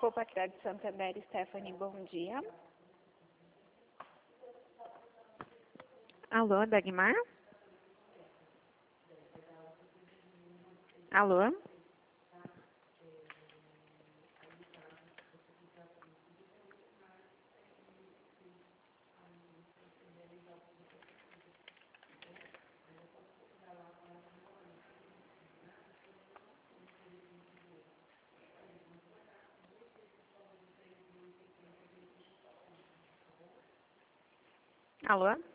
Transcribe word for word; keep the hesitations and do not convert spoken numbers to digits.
Copacrad Santander, Stephanie, bom dia. Alô, Dagmar? Alô? Alô?